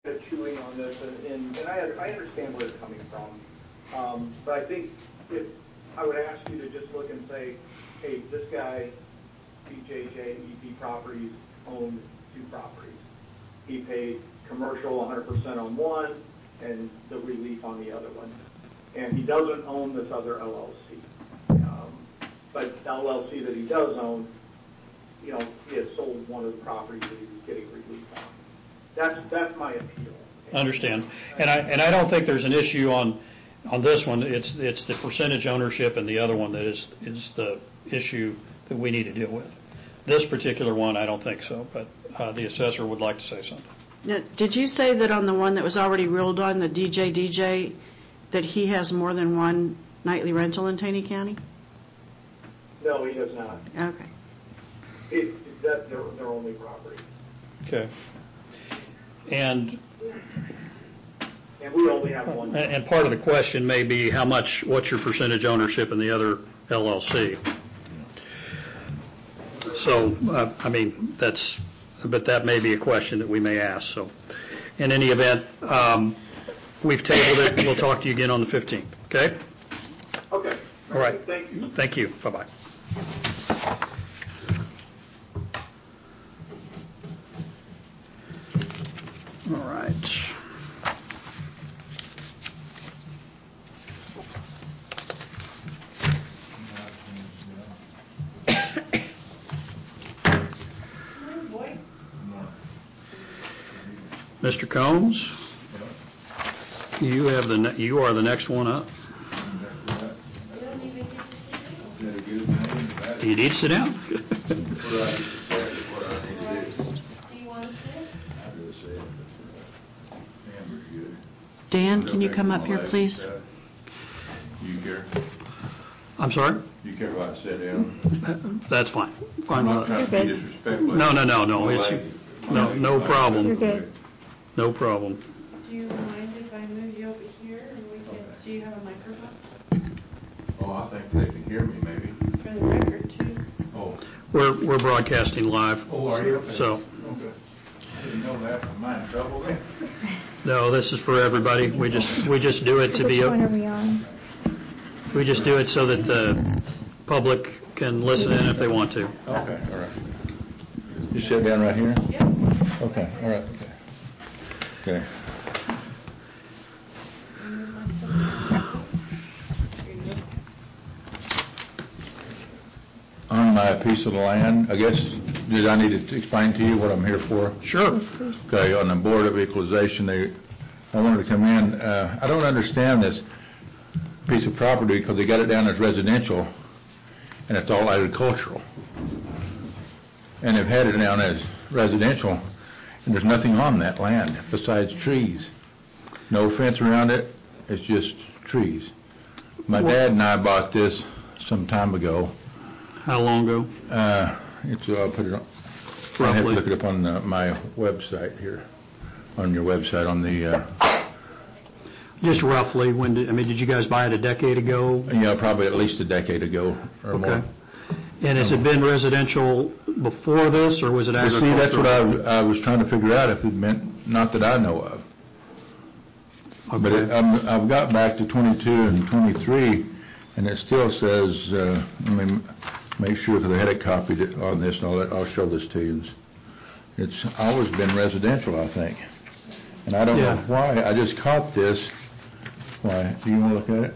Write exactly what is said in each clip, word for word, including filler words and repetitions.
chewing on this, and, and, and I, I understand where it's coming from, um, but I think if I would ask you to just look and say, hey, this guy, B J J E P Properties, owned two properties. He paid commercial one hundred percent on one and the relief on the other one. And he doesn't own this other L L C. Um, but the L L C that he does own, you know, he has sold one of the properties that he was getting relief on. That's that's my appeal. Understand. And I and I don't think there's an issue on on this one. It's it's the percentage ownership, and the other one that is is the issue that we need to deal with. This particular one, I don't think so, but uh, the assessor would like to say something. Now, did you say that on the one that was already ruled on, the D J D J, that he has more than one nightly rental in Taney County? No, he does not. Okay. It, that's their, their only property. Okay. And and we only have one. And part of the question may be how much, what's your percentage ownership in the other L L C? So, uh, I mean, that's, but that may be a question that we may ask. So, in any event, um, we've tabled it. We'll talk to you again on the fifteenth. Okay? Okay. All right. Thank you. Thank you. Bye-bye. All right. Mister Combs, you have the ne- you are the next one up. You need to sit down. Do you want to sit? Dan, can you come up here, please? You care? I'm sorry? You care if I sit down? That's fine. Fine. I'm not trying to be disrespectful. No, no, no, no. It's no, no problem. You're good. No problem. Do you mind if I move you over here and we can, Okay. do you have a microphone? Oh, I think they can hear me maybe. For the record, too. Oh. We're we're broadcasting live. Oh, are you? Okay. So. Okay. I didn't know that. Am I in trouble then? No, this is for everybody. We just we just do it to Which be. one are we on? We just do it so that the public can listen in if they want to. Okay, all right. You sit down right here? Yep. Okay, all right, okay. Okay. On my piece of land, I guess, did I need to explain to you what I'm here for? Sure. Yes, please. Okay, on the Board of Equalization, they, I wanted to come in. Uh, I don't understand this piece of property because they got it down as residential, and it's all agricultural. And they've had it down as residential, and there's nothing on that land besides trees. No fence around it, it's just trees. My dad and I bought this some time ago. How long ago? Uh, it's, I'll put it on. I have to Roughly. look it up on uh, my website here, on your website, on the, uh, Just roughly. When did I mean? Did you guys buy it a decade ago? yeah, probably at least a decade ago or more. Okay. And has it been residential before this, or was it Well, agricultural? see, that's what I, was- I was trying to figure out if it meant, not that I know of. But it, Okay. I'm, I've got back to twenty-two and twenty-three, and it still says, uh, let me make sure if I had it copied it on this, and I'll, let- I'll show this to you. It's always been residential, I think. And I don't know Yeah. why, I just caught this. Why, do you want to look at it?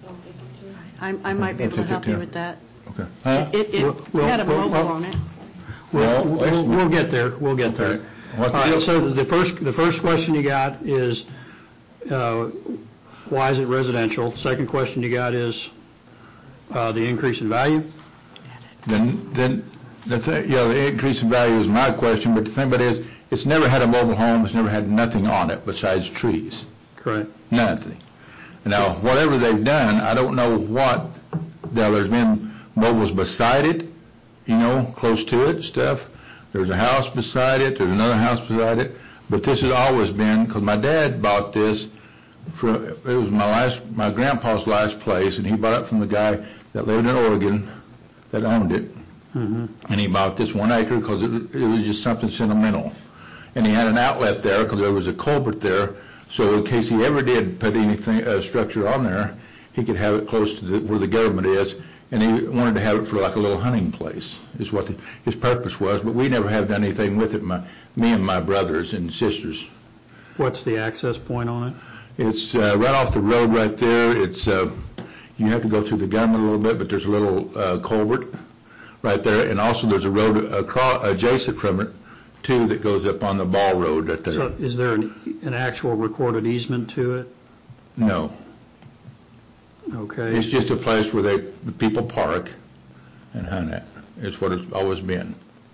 I, I might be able to I'll take it help you too. with that. Okay. Huh? It, it Well, well, had a well, mobile well- on it. We'll, Well, wait a we'll, minute. we'll get there. We'll get there. Okay. What All right. deal? So the first the first question you got is uh, why is it residential? Second question you got is uh, the increase in value. Then, then, the thing, yeah, the increase in value is my question, but the thing about it is, it's never had a mobile home, it's never had nothing on it besides trees. Correct. Nothing. Now, whatever they've done, I don't know what, now, there's been mobiles beside it, you know, close to it, stuff. There's a house beside it, there's another house beside it, but this has always been, because my dad bought this, for, it was my last, my grandpa's last place, and he bought it from the guy that lived in Oregon that owned it. Mm-hmm. And he bought this one acre because it, it was just something sentimental. And he had an outlet there because there was a culvert there, so in case he ever did put anything, uh, structure on there, he could have it close to the, where the government is, and he wanted to have it for like a little hunting place, is what the, his purpose was, but we never have done anything with it, my, me and my brothers and sisters. What's the access point on it? It's uh, right off the road right there. It's uh, you have to go through the government a little bit, but there's a little uh, culvert right there, and also there's a road across, adjacent from it, too, that goes up on the Ball Road right there. So is there an, an actual recorded easement to it? No. Okay. It's just a place where they, the people park and hunt at. It's what it's always been.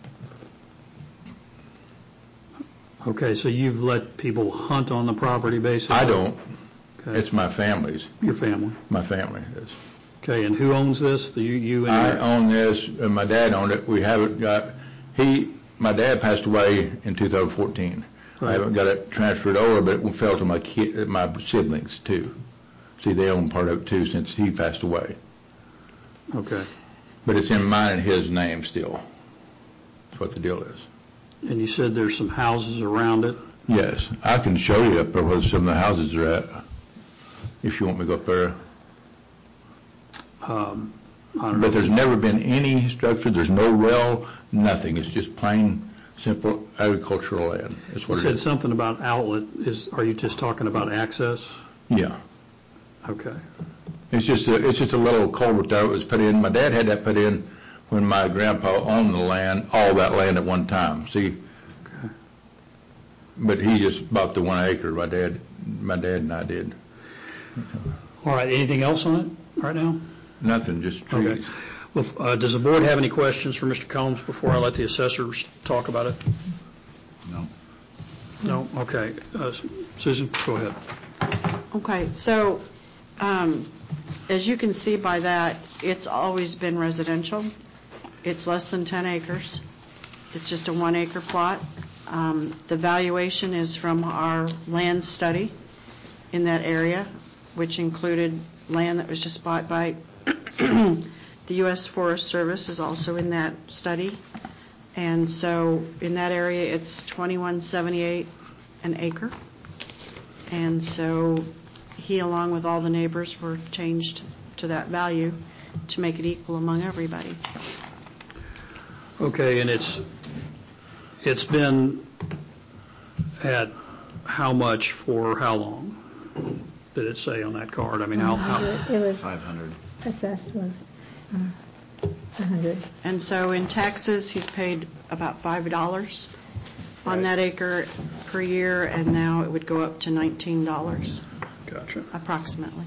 Okay, so you've let people hunt on the property, basically? I don't. Okay. It's my family's. Your family? My family is. Okay, and who owns this? The, you, you and I your... own this, and my dad owned it. We haven't got, he, my dad passed away in two thousand fourteen. Right. I haven't got it transferred over, but it fell to my kid, my siblings, too. See, they own part of it, too, since he passed away. Okay. But it's in mine and his name still. That's what the deal is. And you said there's some houses around it? Yes, I can show you up there where some of the houses are at, if you want me to go up there. Um, I don't know. But there's never been any structure, there's no well, nothing. It's just plain, simple agricultural land. That's You what it said is. something about outlet. Is, are you just talking about access? Yeah. Okay. It's just a, it's just a little culvert there that was put in. My dad had that put in when my grandpa owned the land, all that land at one time. See? Okay. But he just bought the one acre. My dad, my dad and I did. All right. Anything else on it right now? Nothing, just trees. Okay. Well, uh, does the board have any questions for Mister Combs before I let the assessors talk about it? No. No? Okay. Uh, Susan, go ahead. Okay, so um, as you can see by that, it's always been residential. It's less than ten acres. It's just a one acre plot. Um, the valuation is from our land study in that area, which included land that was just bought by the U S Forest Service is also in that study. And so in that area, it's twenty-one seventy-eight an acre. And so he, along with all the neighbors, were changed to that value to make it equal among everybody. Okay, and it's it's been at how much for how long? Did it say on that card? I mean, how, how It was, five hundred. assessed was uh, one hundred. And so in taxes, he's paid about five dollars on that acre per year, and now it would go up to nineteen dollars Gotcha. approximately.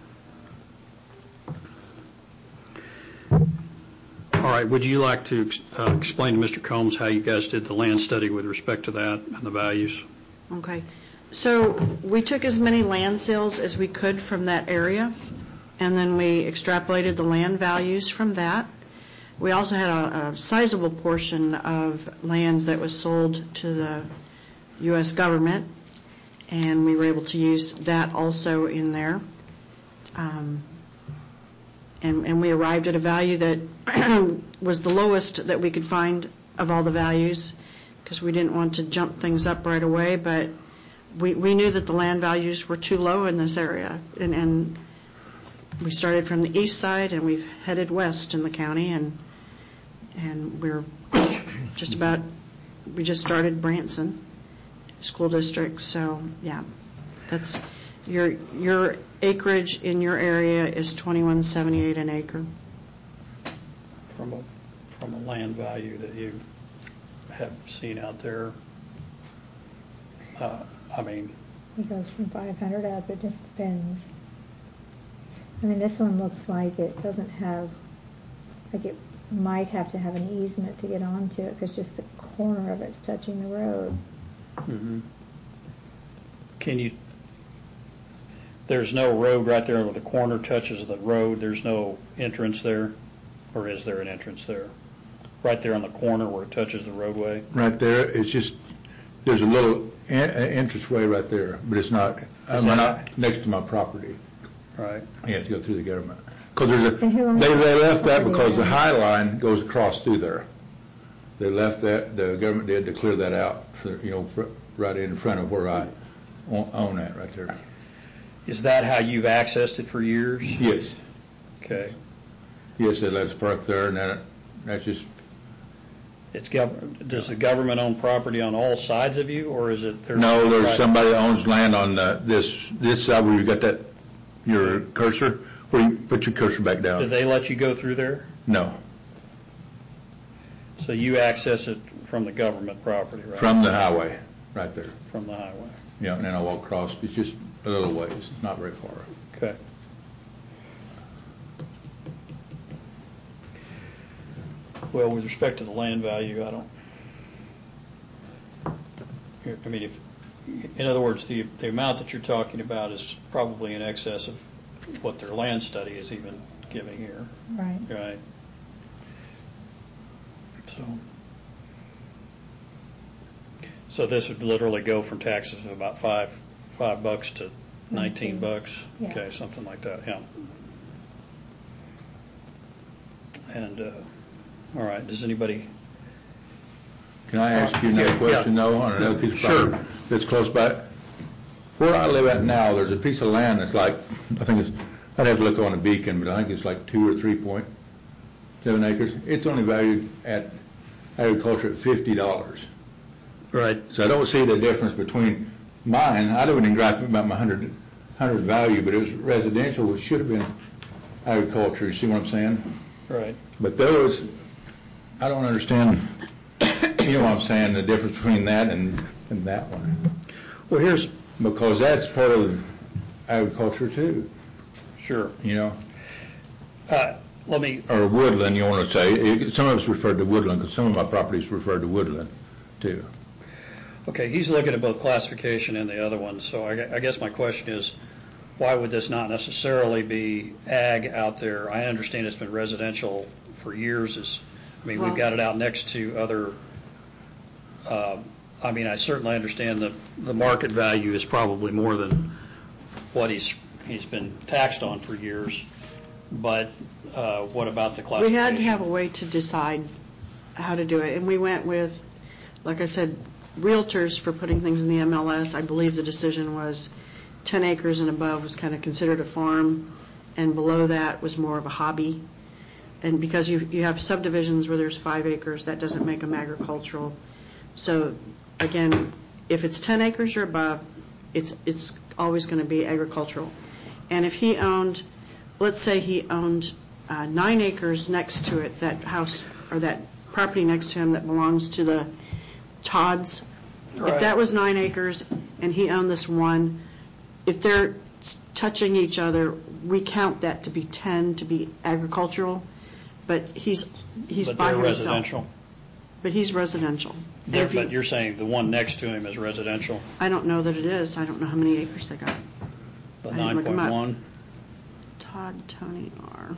All right, would you like to uh, explain to Mister Combs how you guys did the land study with respect to that and the values? Okay. So we took as many land sales as we could from that area, and then we extrapolated the land values from that. We also had a, a sizable portion of land that was sold to the U S government, and we were able to use that also in there. Um, and, and we arrived at a value that was the lowest that we could find of all the values, because we didn't want to jump things up right away, but we, we knew that the land values were too low in this area. And, and we started from the east side, and we've headed west in the county, and and we're just about, we just started Branson School District. So, yeah, that's, your your acreage in your area is twenty-one seventy-eight an acre. From a, from a land value that you have seen out there, uh, I mean, It goes from five hundred up, it just depends. I mean, this one looks like it doesn't have, like it might have to have an easement to get onto it, because just the corner of it's touching the road. mm-hmm. Can you, there's no road right there where the corner touches the road, there's no entrance there? Or is there an entrance there? Right there on the corner where it touches the roadway? Right there, it's just, there's a little en- entranceway right there, but it's not, I'm that- not next to my property. Right. You have to go through the government. Because there's a, And who owns they, they left that property because the there? High Line goes across through there. They left that, the government did to clear that out, for, you know, fr- right in front of where I own own that right there. Is that how you've accessed it for years? Yes. Okay. Yes, they let us park there, and then that's just, It's gov, does the government own property on all sides of you, or is it? no, there's private- somebody that owns land on the, this, this side where you got that, your cursor, where you put your cursor back Did down. they let you go through there? No, So you access it from the government property, right? from the highway, right there. From the highway. Yeah, and then I walk across, it's just a little ways, it's not very far. Okay. Well, with respect to the land value, I don't, I mean, if, in other words, the, the amount that you're talking about is probably in excess of what their land study is even giving here, Right. right? So, so this would literally go from taxes of about five, five bucks to nineteen Nineteen. bucks? Yeah. Okay, something like that, yeah. And, uh, all right, does anybody, Can I ask you another Yeah, yeah. question, though, on another piece of Sure. property that's close by? Where I live at now, there's a piece of land that's like, I think it's, I'd have to look on a beacon, but I think it's like two or three point seven acres. It's only valued at agriculture at fifty dollars. right, So I don't see the difference between mine. I don't even gripe about my hundred, hundred value, but it was residential, which should have been agriculture. You see what I'm saying? right. But those, I don't understand, you know what I'm saying, the difference between that and, and that one. Well, here's, Because that's part of agriculture too, sure. you know, Uh, Let me, or woodland, you want to say. It- Some of us refer to woodland, because some of my properties refer to woodland too. okay, he's looking at both classification and the other one, so I gue- I guess my question is, why would this not necessarily be ag out there? I understand it's been residential for years, is, I mean, we've Well- got it out next to other, um, I mean, I certainly understand that the market value is probably more than what he's, he's been taxed on for years, but uh, what about the We classification? had to have a way to decide how to do it, and we went with, like I said, realtors for putting things in the M L S. I believe the decision was ten acres and above was kind of considered a farm, and below that was more of a hobby. And because you, you have subdivisions where there's five acres, that doesn't make them agricultural. So again, if it's ten acres or above, it's, it's always going to be agricultural. And if he owned, let's say he owned uh, nine acres next to it, that house, or that property next to him that belongs to the Todds, Right. if that was nine acres and he owned this one, if they're s- touching each other, we count that to be ten to be agricultural, but he's, he's But by they're himself. residential. But he's residential. And They're- if you- But you're saying the one next to him is residential, I don't know that it is. I don't know how many acres they got. the I didn't nine look 'em point up. one? Todd, Tony R.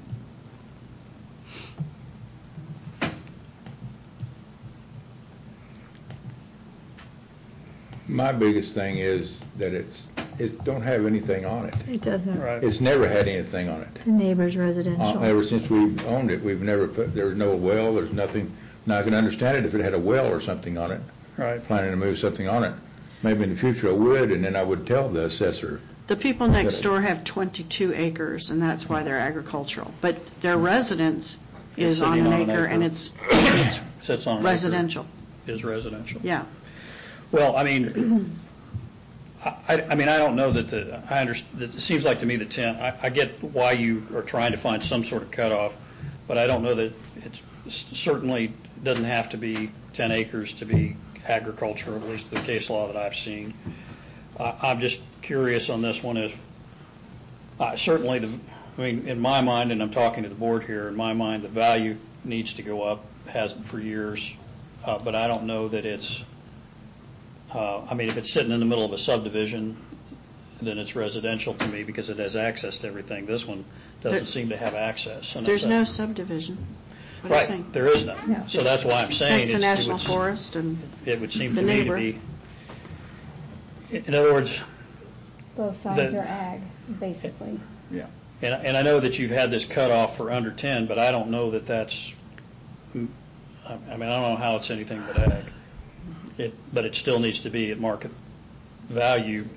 My biggest thing is that it's, it don't have anything on it. It doesn't. Right. It's never had anything on it. The neighbor's residential. Uh, Ever since we've owned it, we've never put, there's no well, there's nothing. Now, I can understand it if it had a well or something on it, Right. planning to move something on it. Maybe in the future I would, and then I would tell the assessor. The people next door have twenty-two acres, and that's why they're agricultural. But their residence It's is on sitting an on an acre, and acre. it's, it's Sits on an acre. residential. Is residential. Yeah. Well, I mean, I, I mean, I don't know that the, I understand, it seems like to me the ten, I, I get why you are trying to find some sort of cutoff, but I don't know that it certainly doesn't have to be ten acres to be agriculture, at least the case law that I've seen. Uh, I'm just curious on this one is, uh, certainly the, I mean, in my mind, and I'm talking to the board here, in my mind, the value needs to go up, hasn't for years, uh, but I don't know that it's, Uh, I mean, if it's sitting in the middle of a subdivision, then it's residential to me because it has access to everything. This one doesn't There- seem to have access. and There's it's a- no subdivision. What are you Right, saying? there is none. No. So that's why I'm It's saying. next to it's- it National would- Forest and It would seem the to me to neighbor. be, in other words, Both sides the- are ag, basically. Yeah. and, and I know that you've had this cutoff for under ten, but I don't know that that's, I I mean, I don't know how it's anything but ag. It, but it still needs to be at market value